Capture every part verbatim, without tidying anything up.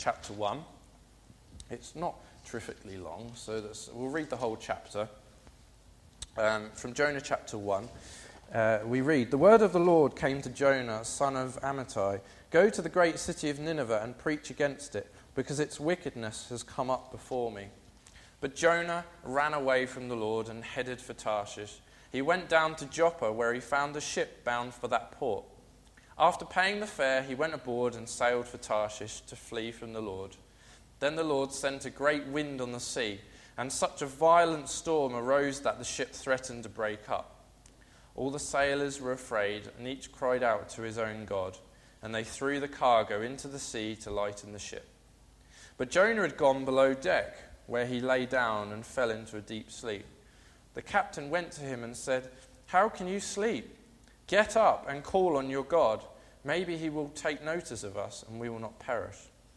chapter one. It's not terrifically long, so that's, we'll read the whole chapter. Um, from Jonah chapter one, uh, we read, "The word of the Lord came to Jonah, son of Amittai. Go to the great city of Nineveh and preach against it, because its wickedness has come up before me." But Jonah ran away from the Lord and headed for Tarshish. He went down to Joppa, where he found a ship bound for that port. After paying the fare, he went aboard and sailed for Tarshish to flee from the Lord. Then the Lord sent a great wind on the sea, and such a violent storm arose that the ship threatened to break up. All the sailors were afraid, and each cried out to his own God, and they threw the cargo into the sea to lighten the ship. But Jonah had gone below deck, where he lay down and fell into a deep sleep. The captain went to him and said, "How can you sleep? Get up and call on your God. Maybe he will take notice of us, and we will not perish."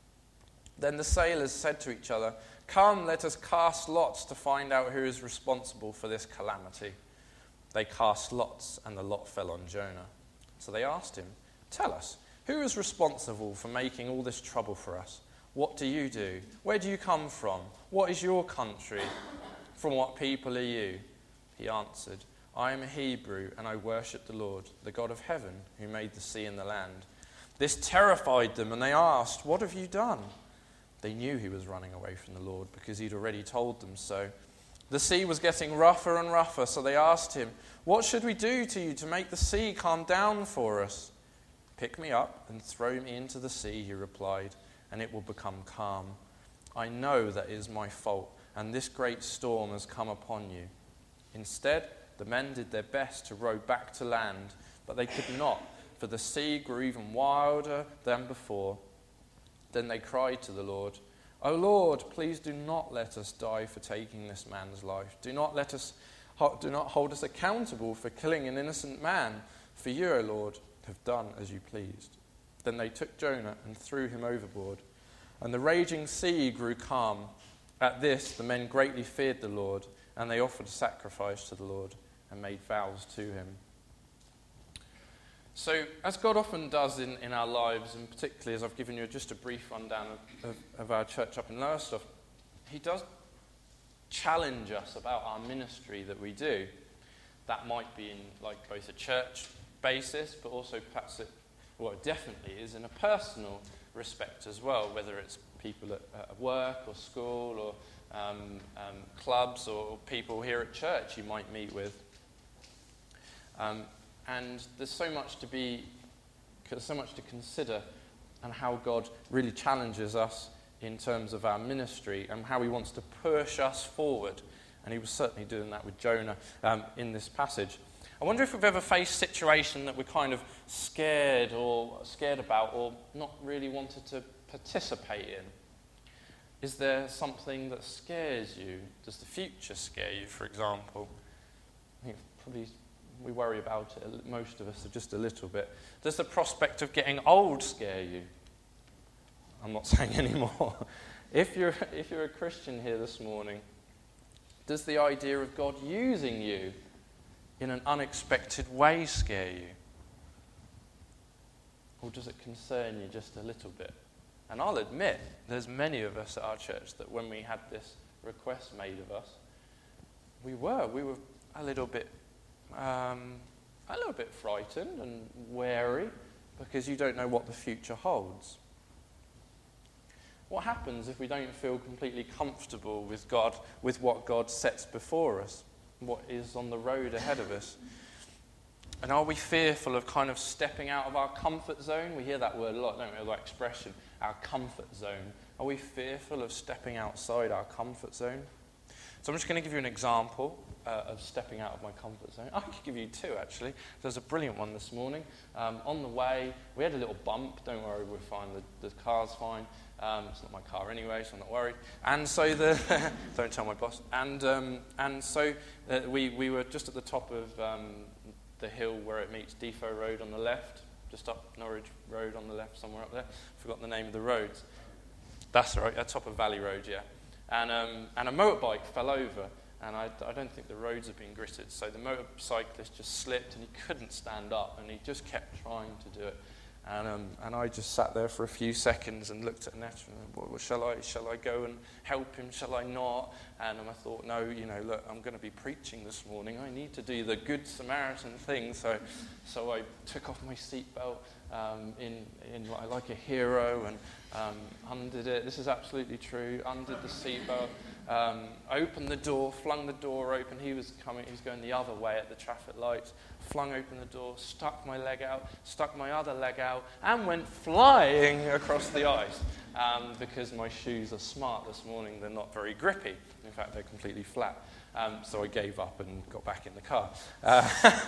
Then the sailors said to each other, "Come, let us cast lots to find out who is responsible for this calamity." They cast lots, and the lot fell on Jonah. So they asked him, "Tell us, who is responsible for making all this trouble for us? What do you do? Where do you come from? What is your country? From what people are you?" He answered, "I am a Hebrew, and I worship the Lord, the God of heaven, who made the sea and the land." This terrified them, and they asked, "What have you done?" They knew he was running away from the Lord, because he'd already told them so. The sea was getting rougher and rougher, so they asked him, "What should we do to you to make the sea calm down for us?" "Pick me up and throw me into the sea," he replied, "and it will become calm. I know that it is my fault, and this great storm has come upon you." Instead, the men did their best to row back to land, but they could not, for the sea grew even wilder than before. Then they cried to the Lord, "O Lord, please do not let us die for taking this man's life. Do not let us, do not hold us accountable for killing an innocent man, for you, O Lord, have done as you pleased." Then they took Jonah and threw him overboard, and the raging sea grew calm. At this, the men greatly feared the Lord, and they offered a sacrifice to the Lord and made vows to him. So, as God often does in, in our lives, and particularly as I've given you just a brief rundown of, of, of our church up in Lowestoft, he does challenge us about our ministry that we do. That might be in like both a church basis, but also perhaps it, well, it definitely is in a personal respect as well, whether it's people at, at work or school or um, um, clubs or people here at church you might meet with. Um, and there's so much to be, so much to consider, and how God really challenges us in terms of our ministry and how he wants to push us forward. And he was certainly doing that with Jonah um, in this passage. I wonder if we've ever faced a situation that we're kind of scared or scared about or not really wanted to participate in. Is there something that scares you? Does the future scare you, for example? I think probably we worry about it, most of us, just a little bit. Does the prospect of getting old scare you? I'm not saying anymore. If you're, if you're a Christian here this morning, does the idea of God using you in an unexpected way scare you? Or does it concern you just a little bit? And I'll admit, there's many of us at our church that when we had this request made of us, we were, we were a little bit, um, a little bit frightened and wary, because you don't know what the future holds. What happens if we don't feel completely comfortable with God, with what God sets before us, what is on the road ahead of us? And are we fearful of kind of stepping out of our comfort zone? We hear that word a lot, don't we, that expression, our comfort zone. Are we fearful of stepping outside our comfort zone? So I'm just going to give you an example uh, of stepping out of my comfort zone. I could give you two, actually. There's a brilliant one this morning. Um, on the way, we had a little bump. Don't worry, we're fine. The, the car's fine. Um, it's not my car anyway, so I'm not worried. And so the don't tell my boss. And um, and so uh, we we were just at the top of um, the hill where it meets Defo Road on the left, just up Norwich Road on the left, somewhere up there. Forgot the name of the roads. That's right, at top of Valley Road, yeah. And um, and a motorbike fell over, and I, I don't think the roads have been gritted, so the motorcyclist just slipped and he couldn't stand up, and he just kept trying to do it. And um, and I just sat there for a few seconds and looked at Annette and well, shall I shall I go and help him? Shall I not? And um, I thought, no, you know, look, I'm going to be preaching this morning. I need to do the Good Samaritan thing. So so I took off my seatbelt um, in in like a hero and um, undid it. This is absolutely true. Undid the seatbelt. Um, opened the door, flung the door open. He was coming. He was going the other way at the traffic lights. Flung open the door, stuck my leg out, stuck my other leg out, and went flying across the ice. Um, because my shoes are smart this morning, they're not very grippy. In fact, they're completely flat. Um, so I gave up and got back in the car. Uh,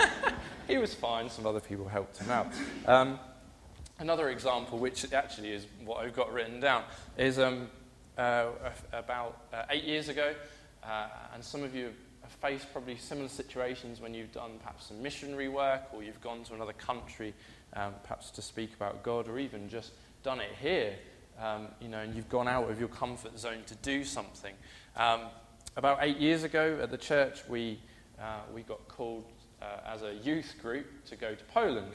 he was fine. Some other people helped him out. Um, another example, which actually is what I've got written down, is um, uh, about uh, eight years ago, uh, and some of you have faced probably similar situations when you've done perhaps some missionary work or you've gone to another country um, perhaps to speak about God, or even just done it here, um, you know, and you've gone out of your comfort zone to do something. Um, about eight years ago at the church, we, uh, we got called uh, as a youth group to go to Poland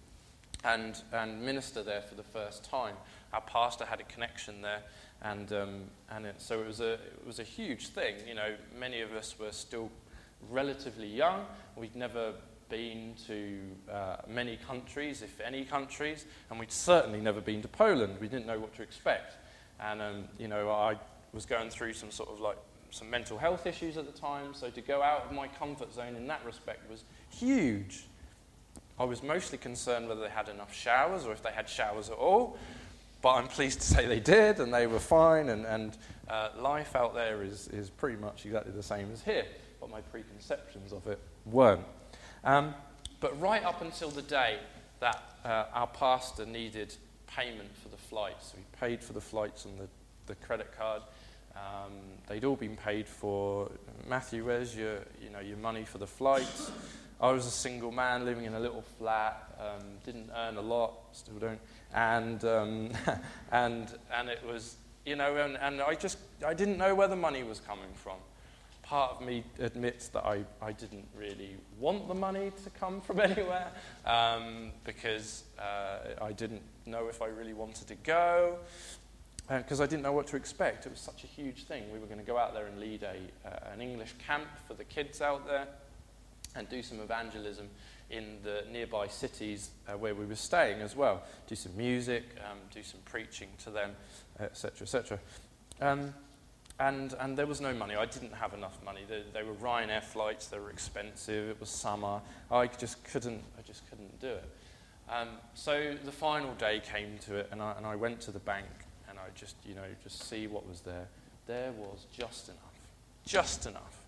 and, and minister there for the first time. Our pastor had a connection there. And um, and it, so it was a it was a huge thing. You know, many of us were still relatively young. We'd never been to uh, many countries, if any countries, and we'd certainly never been to Poland. We didn't know what to expect. And um, you know, I was going through some sort of like some mental health issues at the time. So to go out of my comfort zone in that respect was huge. I was mostly concerned whether they had enough showers or if they had showers at all. But I'm pleased to say they did, and they were fine, and, and uh, life out there is, is pretty much exactly the same as here, but my preconceptions of it weren't. Um, but right up until the day that uh, our pastor needed payment for the flights, so he paid for the flights on the, the credit card. Um, they'd all been paid for. Matthew, where's your, you know, your money for the flights? I was a single man living in a little flat, um, didn't earn a lot, still don't. And um, and and it was, you know, and, and I just, I didn't know where the money was coming from. Part of me admits that I, I didn't really want the money to come from anywhere, um, because uh, I didn't know if I really wanted to go, because uh, I didn't know what to expect. It was such a huge thing. We were going to go out there and lead a uh, an English camp for the kids out there and do some evangelism in the nearby cities uh, where we were staying as well. Do some music, um, do some preaching to them, et cetera, et cetera. Um, and, and there was no money. I didn't have enough money. They, they were Ryanair flights. They were expensive. It was summer. I just couldn't, I just couldn't do it. Um, so the final day came to it, and I, and I went to the bank, and I just, you know, just see what was there. There was just enough. Just enough.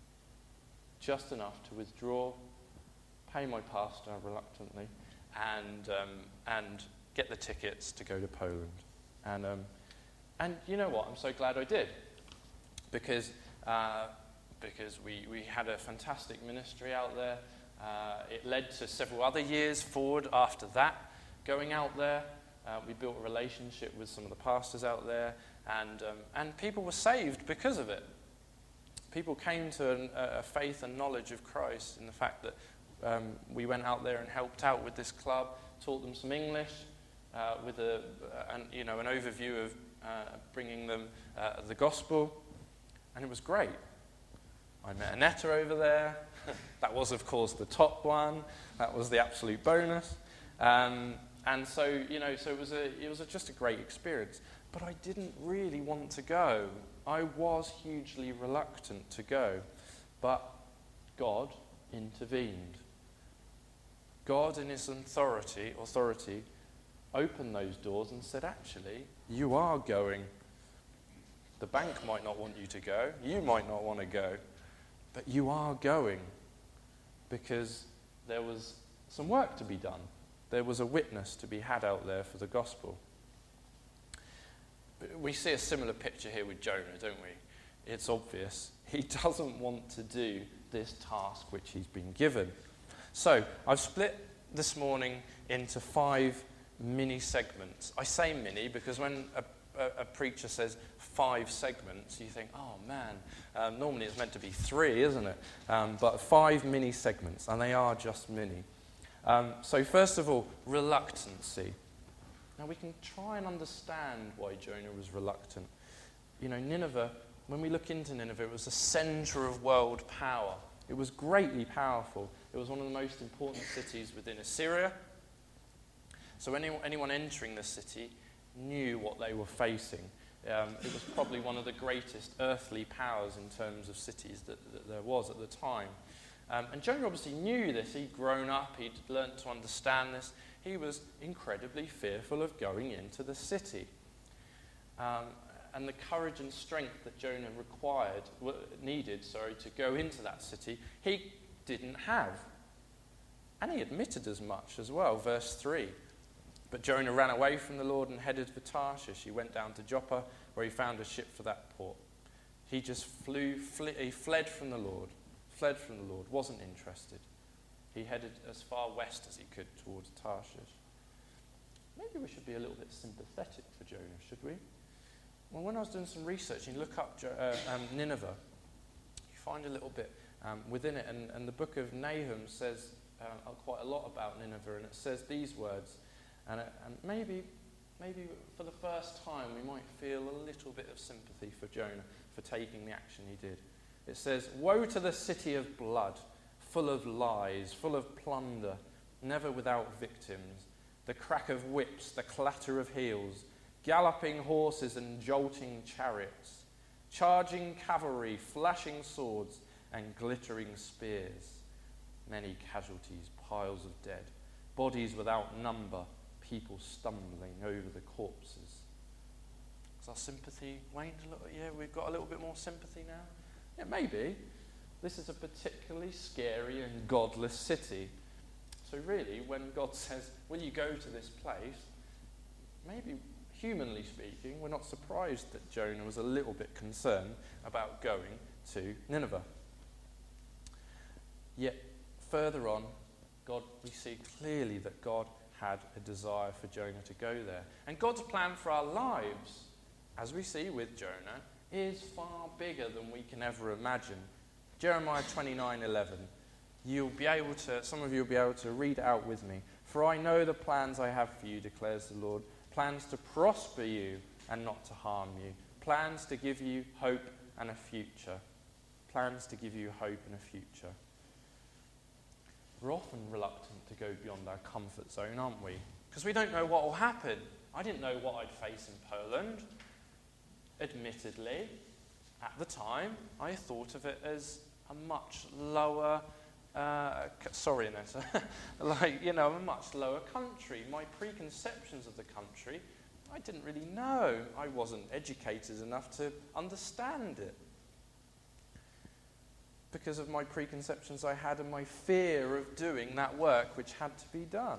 Just enough to withdraw, pay my pastor reluctantly, and um, and get the tickets to go to Poland. And um, and you know what? I'm so glad I did, because uh, because we, we had a fantastic ministry out there. Uh, it led to several other years forward after that, going out there. Uh, we built a relationship with some of the pastors out there, and um, and people were saved because of it. People came to an, a faith and knowledge of Christ in the fact that um, we went out there and helped out with this club, taught them some English, uh, with a, an, you know, an overview of uh, bringing them uh, the gospel, and it was great. I met Annette over there. That was, of course, the top one. That was the absolute bonus. Um, and so, you know, so it was a, it was a, just a great experience. But I didn't really want to go. I was hugely reluctant to go, but God intervened. God, in his authority, authority, opened those doors and said, actually, you are going. The bank might not want you to go. You might not want to go. But you are going, because there was some work to be done. There was a witness to be had out there for the gospel. We see a similar picture here with Jonah, don't we? It's obvious. He doesn't want to do this task which he's been given. So, I've split this morning into five mini segments. I say mini because when a, a, a preacher says five segments, you think, oh man, um, normally it's meant to be three, isn't it? Um, but five mini segments, and they are just mini. Um, so first of all, reluctancy. Now we can try and understand why Jonah was reluctant. You know, Nineveh, when we look into Nineveh, it was the centre of world power. It was greatly powerful. It was one of the most important cities within Assyria. So anyone, anyone entering the city knew what they were facing. Um, it was probably one of the greatest earthly powers in terms of cities that, that there was at the time. Um, and Jonah obviously knew this. He'd grown up. He'd learnt to understand this. He was incredibly fearful of going into the city. Um, and the courage and strength that Jonah required, needed, sorry, to go into that city, he didn't have. And he admitted as much as well, verse three. But Jonah ran away from the Lord and headed for Tarshish. He went down to Joppa, where he found a ship for that port. He just flew, fle- he fled from the Lord, fled from the Lord, wasn't interested. He headed as far west as he could towards Tarshish. Maybe we should be a little bit sympathetic for Jonah, should we? Well, when I was doing some research, and you look up uh, um, Nineveh, you find a little bit um, within it, and, and the book of Nahum says uh, quite a lot about Nineveh, and it says these words, and, it, and maybe, maybe for the first time we might feel a little bit of sympathy for Jonah for taking the action he did. It says, "Woe to the city of blood, full of lies, full of plunder, never without victims, the crack of whips, the clatter of heels, galloping horses and jolting chariots, charging cavalry, flashing swords and glittering spears, many casualties, piles of dead, bodies without number, people stumbling over the corpses." Is our sympathy waned a little? Yeah, we've got a little bit more sympathy now? Yeah, maybe. This is a particularly scary and godless city. So really, when God says, will you go to this place, maybe humanly speaking, we're not surprised that Jonah was a little bit concerned about going to Nineveh. Yet, further on, God, we see clearly that God had a desire for Jonah to go there. And God's plan for our lives, as we see with Jonah, is far bigger than we can ever imagine. Jeremiah twenty-nine eleven. You'll be able to, some of you will be able to read it out with me. "For I know the plans I have for you, declares the Lord, plans to prosper you and not to harm you, plans to give you hope and a future." Plans to give you hope and a future. We're often reluctant to go beyond our comfort zone, aren't we? Because we don't know what will happen. I didn't know what I'd face in Poland. Admittedly, at the time, I thought of it as a much lower, uh, sorry, Nessa, like, you know, a much lower country. My preconceptions of the country, I didn't really know. I wasn't educated enough to understand it. Because of my preconceptions I had and my fear of doing that work which had to be done.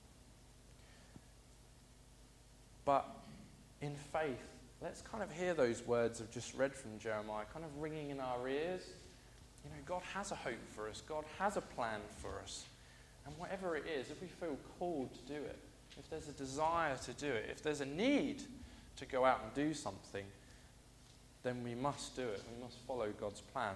But in faith, let's kind of hear those words I've just read from Jeremiah, kind of ringing in our ears. You know, God has a hope for us. God has a plan for us. And whatever it is, if we feel called to do it, if there's a desire to do it, if there's a need to go out and do something, then we must do it. We must follow God's plan.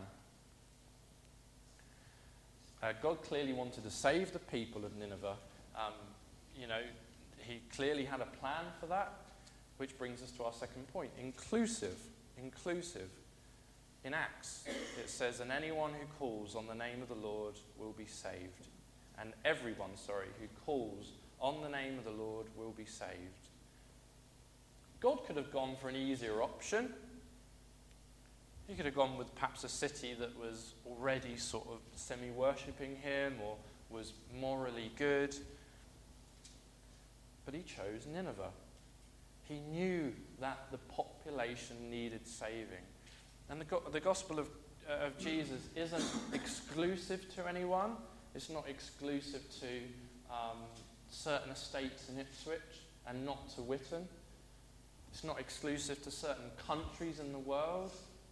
Uh, God clearly wanted to save the people of Nineveh. Um, you know, he clearly had a plan for that, which brings us to our second point. Inclusive. Inclusive. In Acts, it says, "And anyone who calls on the name of the Lord will be saved." And everyone, sorry, who calls on the name of the Lord will be saved. God could have gone for an easier option. He could have gone with perhaps a city that was already sort of semi-worshipping him or was morally good. But he chose Nineveh. He knew that the population needed saving. And the, go- the gospel of, uh, of Jesus isn't exclusive to anyone. It's not exclusive to um, certain estates in Ipswich and not to Witton. It's not exclusive to certain countries in the world.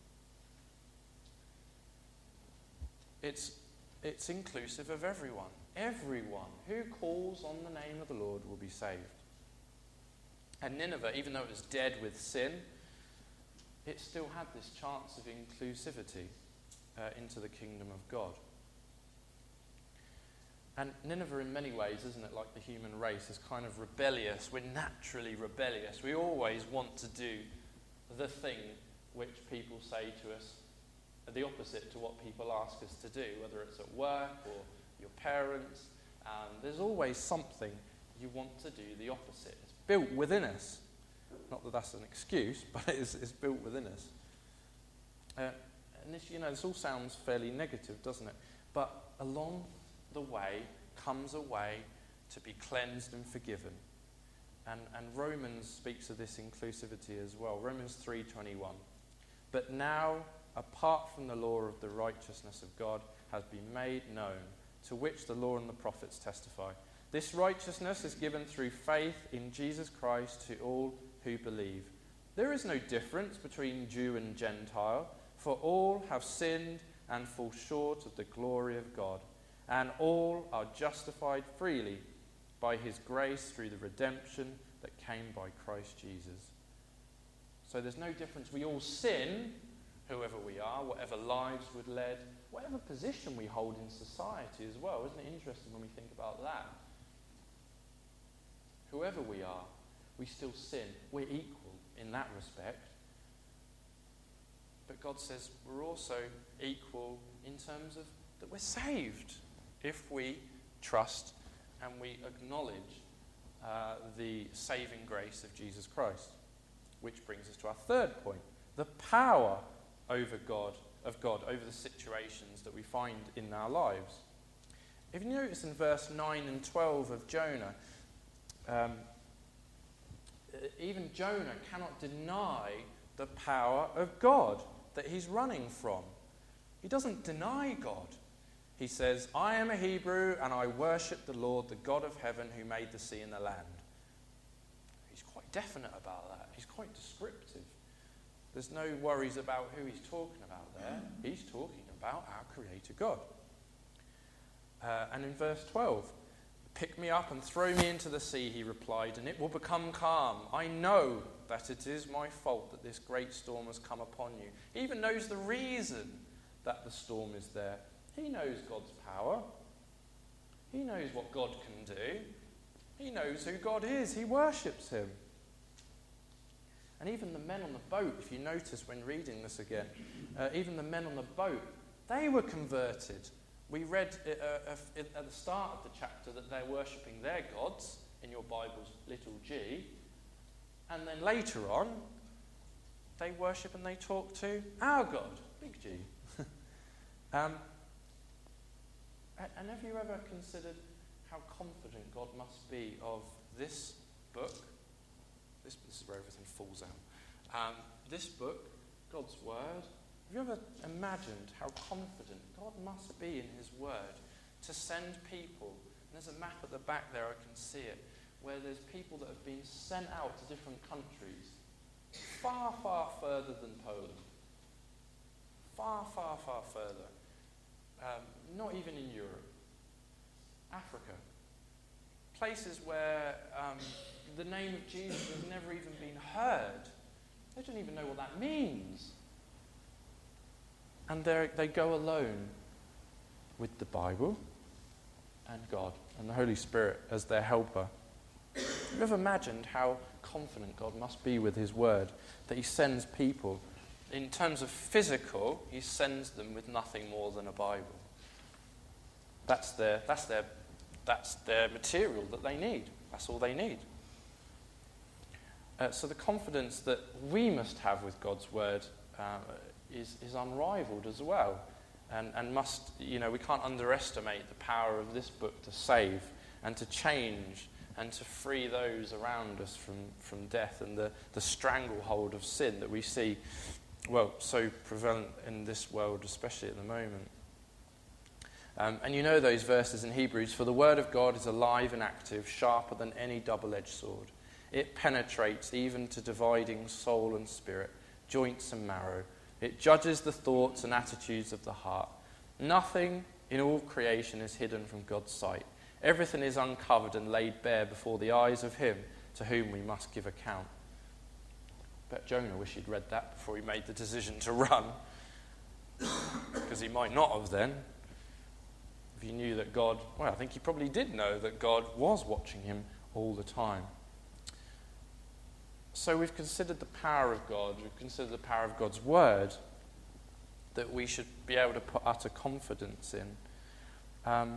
It's, it's inclusive of everyone. Everyone who calls on the name of the Lord will be saved. And Nineveh, even though it was dead with sin, it still had this chance of inclusivity uh, into the kingdom of God. And Nineveh, in many ways, isn't it, like the human race, is kind of rebellious. We're naturally rebellious. We always want to do the thing which people say to us, the opposite to what people ask us to do, whether it's at work or your parents. Um, there's always something you want to do the opposite. It's built within us. Not that that's an excuse, but it is, it's built within us. Uh, and this, you know, this all sounds fairly negative, doesn't it? But along the way comes a way to be cleansed and forgiven. And, and Romans speaks of this inclusivity as well. Romans three twenty-one. But now, apart from the law of the righteousness of God, has been made known, to which the law and the prophets testify. This righteousness is given through faith in Jesus Christ to all who believe. There is no difference between Jew and Gentile, for all have sinned and fall short of the glory of God, and all are justified freely by his grace through the redemption that came by Christ Jesus. So there's no difference. We all sin, whoever we are, whatever lives we've led, whatever position we hold in society as well. Isn't it interesting when we think about that? Whoever we are, we still sin. We're equal in that respect. But God says we're also equal in terms of that we're saved if we trust and we acknowledge uh, the saving grace of Jesus Christ. Which brings us to our third point, the power over God, of God over the situations that we find in our lives. If you notice in verse nine and twelve of Jonah, um, even Jonah cannot deny the power of God that he's running from. He doesn't deny God. He says, I am a Hebrew and I worship the Lord, the God of heaven, who made the sea and the land. He's quite definite about that. He's quite descriptive. There's no worries about who he's talking about there. He's talking about our Creator God. Uh, and in verse twelve, pick me up and throw me into the sea, he replied, and it will become calm. I know that it is my fault that this great storm has come upon you. He even knows the reason that the storm is there. He knows God's power. He knows what God can do. He knows who God is. He worships him. And even the men on the boat, if you notice when reading this again, uh, even the men on the boat, they were converted. We read uh, uh, at the start of the chapter that they're worshipping their gods, in your Bible's little g, and then later on, they worship and they talk to our God, big G. um, and have you ever considered how confident God must be of this book? This, this is where everything falls out. Um, this book, God's Word. Have you ever imagined how confident God must be in his Word to send people? And there's a map at the back there, I can see it, where there's people that have been sent out to different countries, far, far further than Poland. Far, far, far further. Um, not even in Europe. Africa. Places where um, the name of Jesus has never even been heard. They don't even know what that means. And they go alone with the Bible and God and the Holy Spirit as their helper. Have you ever imagined how confident God must be with his word, that he sends people, in terms of physical, he sends them with nothing more than a Bible. That's their, that's their, that's their material that they need. That's all they need. Uh, so the confidence that we must have with God's word uh, is, is unrivaled as well. And, and must, you know, we can't underestimate the power of this book to save and to change and to free those around us from, from death and the, the stranglehold of sin that we see, well, so prevalent in this world, especially at the moment. Um, and you know those verses in Hebrews, for the word of God is alive and active, sharper than any double-edged sword. It penetrates even to dividing soul and spirit, joints and marrow. It judges the thoughts and attitudes of the heart. Nothing in all creation is hidden from God's sight. Everything is uncovered and laid bare before the eyes of him to whom we must give account. Bet Jonah wished he'd read that before he made the decision to run. Because he might not have then. If if he knew that God, well, I think he probably did know that God was watching him all the time. So we've considered the power of God, we've considered the power of God's word that we should be able to put utter confidence in. Um,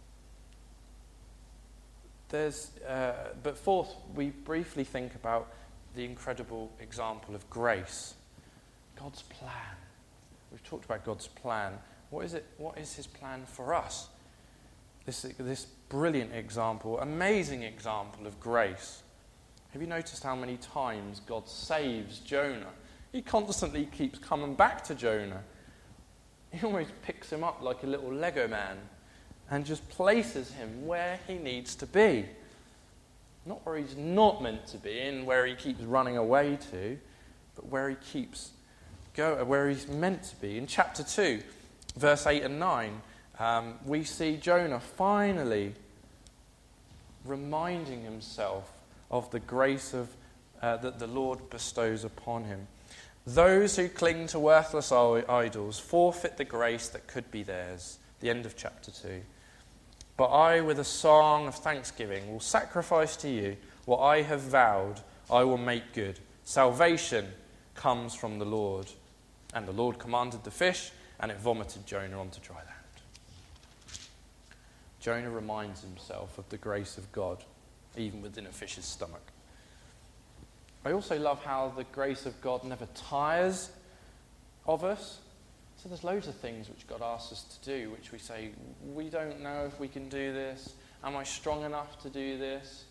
there's, uh, but fourth, we briefly think about the incredible example of grace. God's plan. We've talked about God's plan. What is it? What is his plan for us? This, this brilliant example, amazing example of grace. Have you noticed how many times God saves Jonah? He constantly keeps coming back to Jonah. He almost picks him up like a little Lego man and just places him where he needs to be. Not where he's not meant to be and where he keeps running away to, but where he keeps go, where he's meant to be. In chapter two, verse eight and nine, um, we see Jonah finally reminding himself of the grace of uh, that the Lord bestows upon him. Those who cling to worthless idols forfeit the grace that could be theirs. The end of chapter two. But I, with a song of thanksgiving, will sacrifice to you what I have vowed I will make good. Salvation comes from the Lord. And the Lord commanded the fish, and it vomited Jonah onto dry land. Jonah reminds himself of the grace of God, even within a fish's stomach. I also love how the grace of God never tires of us. So there's loads of things which God asks us to do, which we say, we don't know if we can do this. Am I strong enough to do this?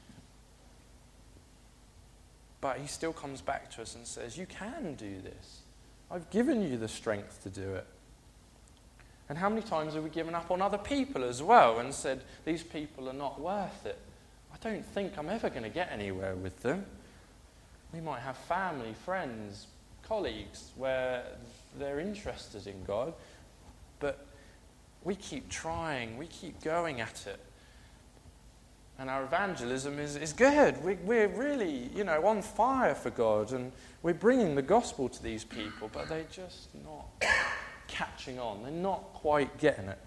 But he still comes back to us and says, you can do this. I've given you the strength to do it. And how many times have we given up on other people as well and said, these people are not worth it? I don't think I'm ever going to get anywhere with them. We might have family, friends, colleagues where they're interested in God, but we keep trying, we keep going at it. And our evangelism is, is good. We, we're really, you know, on fire for God, and we're bringing the gospel to these people, but they're just not catching on. They're not quite getting it.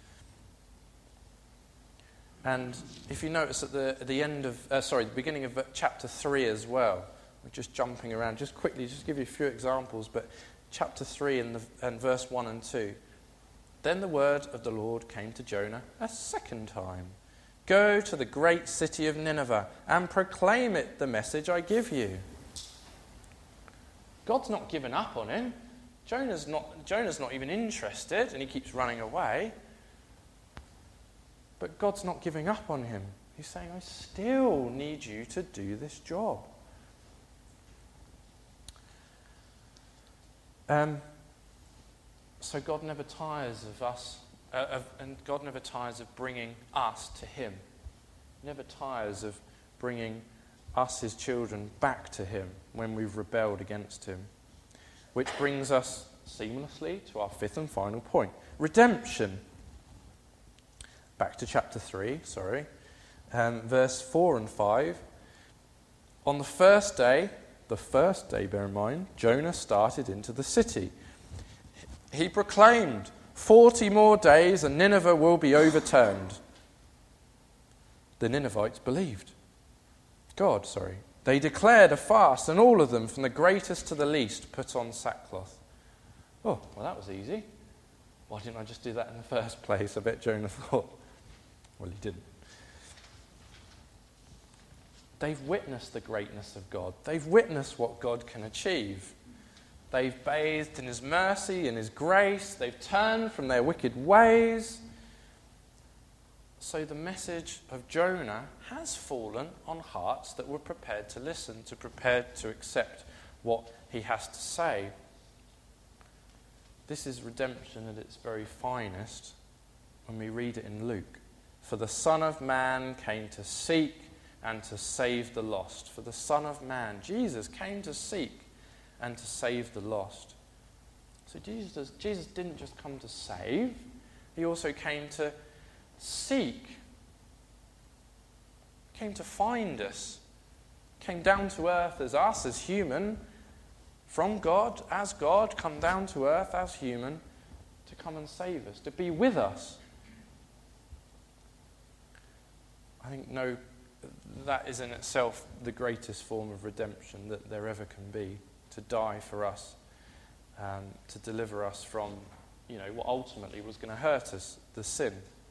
And if you notice at the, at the end of, uh, sorry, the beginning of chapter three as well, we're just jumping around, just quickly, just give you a few examples, but chapter three and, the, and verse one and two. Then the word of the Lord came to Jonah a second time. Go to the great city of Nineveh and proclaim it the message I give you. God's not given up on him. Jonah's not, Jonah's not even interested, and he keeps running away. But God's not giving up on him. He's saying, I still need you to do this job. Um, so God never tires of us, uh, of, and God never tires of bringing us to him. Never tires of bringing us, his children, back to him when we've rebelled against him. Which brings us seamlessly to our fifth and final point. Redemption. Back to chapter three, sorry. Um, verse four and five. On the first day, the first day, bear in mind, Jonah started into the city. He proclaimed, forty more days and Nineveh will be overturned. The Ninevites believed. God, sorry. They declared a fast, and all of them, from the greatest to the least, put on sackcloth. Oh, well, that was easy. Why didn't I just do that in the first place? I bet Jonah thought. Well, he didn't. They've witnessed the greatness of God. They've witnessed what God can achieve. They've bathed in his mercy, in his grace. They've turned from their wicked ways. So the message of Jonah has fallen on hearts that were prepared to listen, to prepared to accept what he has to say. This is redemption at its very finest when we read it in Luke. For the Son of Man came to seek and to save the lost. For the Son of Man, Jesus, came to seek and to save the lost. So Jesus, Jesus didn't just come to save, he also came to seek, came to find us, came down to earth as us, as human, from God, as God, come down to earth as human, to come and save us, to be with us, I think no, that is in itself the greatest form of redemption that there ever can be, to die for us, um, to deliver us from, you know, what ultimately was going to hurt us, the sin.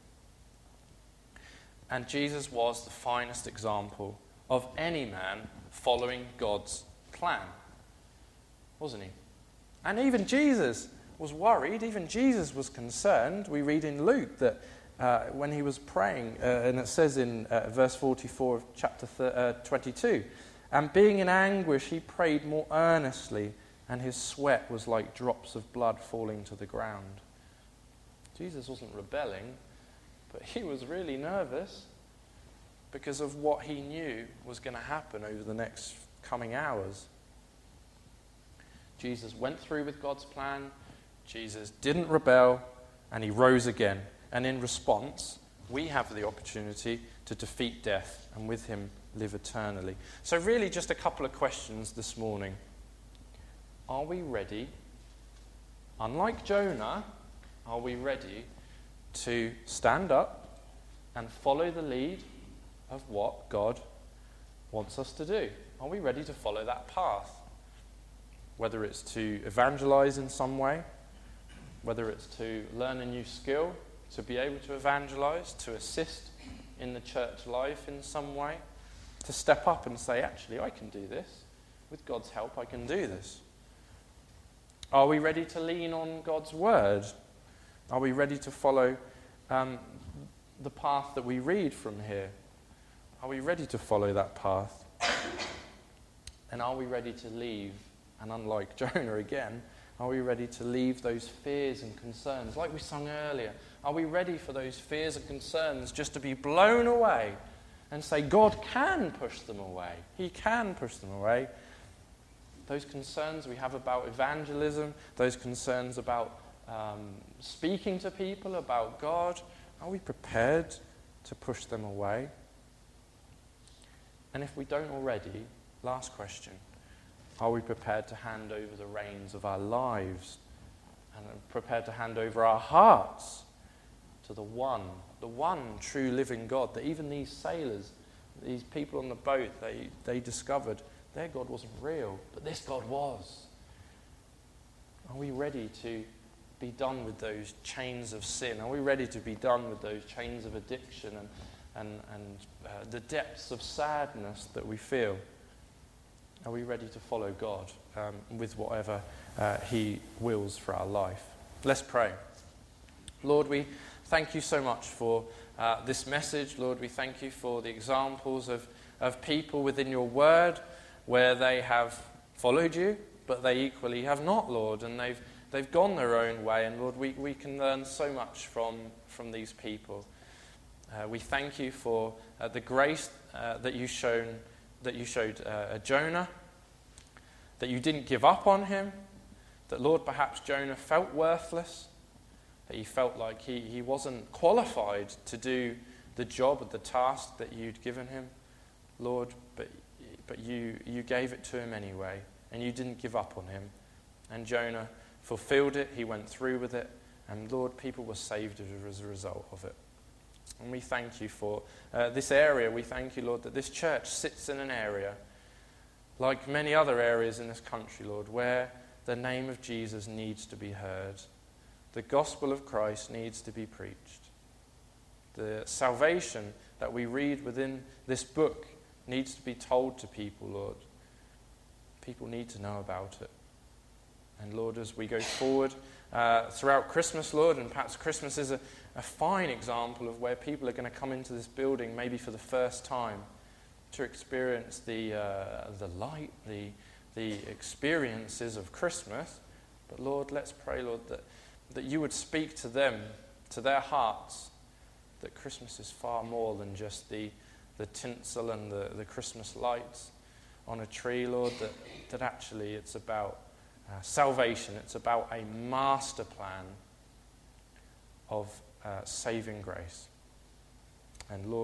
And Jesus was the finest example of any man following God's plan, wasn't he? And even Jesus was worried, even Jesus was concerned. We read in Luke that uh, when he was praying, uh, and it says in uh, verse forty-four of chapter th- uh, twenty-two, and being in anguish, he prayed more earnestly, and his sweat was like drops of blood falling to the ground. Jesus wasn't rebelling, but he was really nervous because of what he knew was going to happen over the next coming hours. Jesus went through with God's plan. Jesus didn't rebel, and he rose again. And in response, we have the opportunity to defeat death and with him live eternally. So really just a couple of questions this morning. Are we ready, unlike Jonah, are we ready to stand up and follow the lead of what God wants us to do? Are we ready to follow that path? Whether it's to evangelize in some way, whether it's to learn a new skill, to be able to evangelize, to assist in the church life in some way, to step up and say, actually, I can do this. With God's help, I can do this. Are we ready to lean on God's word? Are we ready to follow um, the path that we read from here? Are we ready to follow that path? And are we ready to leave? And unlike Jonah again, are we ready to leave those fears and concerns? Like we sung earlier, are we ready for those fears and concerns just to be blown away and say, God can push them away. He can push them away. Those concerns we have about evangelism, those concerns about um, speaking to people about God, are we prepared to push them away? And if we don't already, last question, are we prepared to hand over the reins of our lives and prepared to hand over our hearts to the one, the one true living God that even these sailors, these people on the boat, they, they discovered their God wasn't real, but this God was. Are we ready to be done with those chains of sin? Are we ready to be done with those chains of addiction and, and, and uh, the depths of sadness that we feel? Are we ready to follow God um, with whatever uh, he wills for our life? Let's pray. Lord, we thank you so much for uh, this message. Lord, we thank you for the examples of, of people within your word where they have followed you, but they equally have not, Lord, and they've they've gone their own way. And Lord, we, we can learn so much from, from these people. Uh, we thank you for uh, the grace uh, that you shown that you showed uh, Jonah, that you didn't give up on him, that, Lord, perhaps Jonah felt worthless, that he felt like he, he wasn't qualified to do the job or the task that you'd given him, Lord, but but you, you gave it to him anyway, and you didn't give up on him. And Jonah fulfilled it, he went through with it, and Lord, people were saved as a result of it. And we thank you for uh, this area. We thank you, Lord, that this church sits in an area, like many other areas in this country, Lord, where the name of Jesus needs to be heard. The gospel of Christ needs to be preached. The salvation that we read within this book needs to be told to people, Lord. People need to know about it. And Lord, as we go forward uh, throughout Christmas, Lord, and perhaps Christmas is a, a fine example of where people are going to come into this building maybe for the first time to experience the uh, the light, the the experiences of Christmas. But Lord, let's pray, Lord, that, that you would speak to them, to their hearts, that Christmas is far more than just the the tinsel and the, the Christmas lights on a tree, Lord, that, that actually it's about uh, salvation. It's about a master plan of uh, saving grace. And Lord,